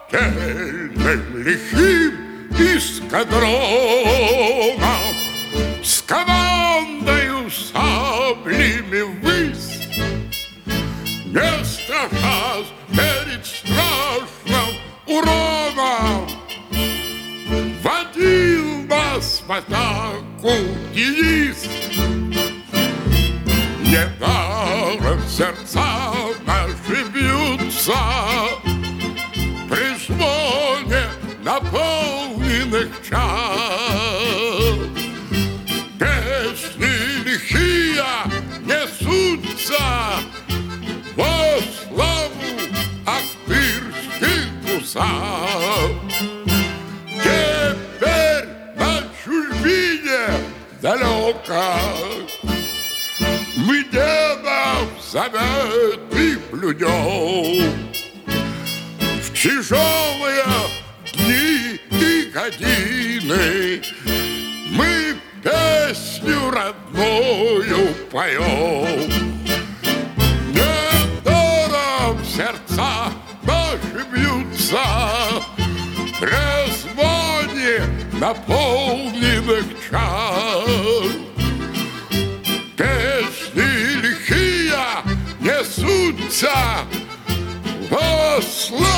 смертельным лихим эскадроном, с командою саблями ввысь, не страшась перед страшным уроном, водил нас в атаку Денис. Недаром сердца наши бьются при звоне наполненных чаш. Песни лихие несутся во славу ахтырских гусар. Теперь на чужбине далеко мы дедов заветы блюдем. В тяжелые дни и годины мы песню родную поем. Недаром сердца наши бьются при звоне наполненных чаш. Песни лихие несутся во славу